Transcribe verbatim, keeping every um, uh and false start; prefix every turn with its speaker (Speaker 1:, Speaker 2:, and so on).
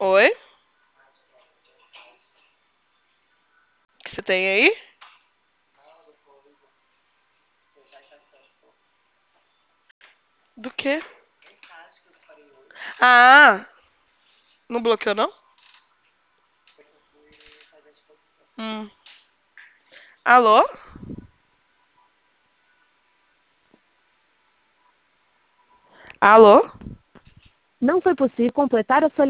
Speaker 1: Oi? O que você tem aí? Do quê? Ah, não bloqueou, não? Hum. Alô? Alô?
Speaker 2: Não foi possível completar a sua